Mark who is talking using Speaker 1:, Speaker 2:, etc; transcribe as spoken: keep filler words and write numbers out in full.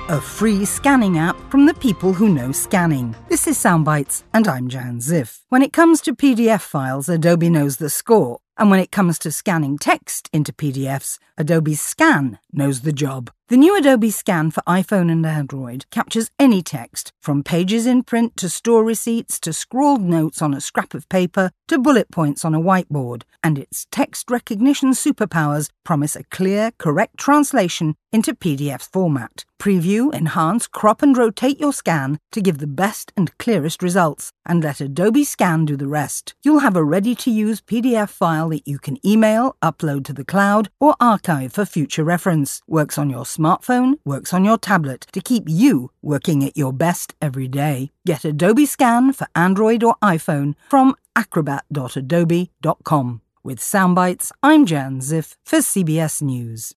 Speaker 1: a free scanning app from the people who know scanning. This is Soundbites, and I'm Jan Ziff. When it comes to P D F files, Adobe knows the score. And when it comes to scanning text into P D Fs, Adobe Scan knows the job. The new Adobe Scan for iPhone and Android captures any text, from pages in print to store receipts to scrawled notes on a scrap of paper to bullet points on a whiteboard, and its text recognition superpowers promise a clear, correct translation into P D F format. Preview, enhance, crop and rotate your scan to give the best and clearest results, and let Adobe Scan do the rest. You'll have a ready-to-use P D F file that you can email, upload to the cloud, or archive for future reference. Works on your smartphone, works on your tablet, to keep you working at your best every day. Get Adobe Scan for Android or iPhone from acrobat dot adobe dot com. With Soundbites, I'm Jan Ziff for C B S News.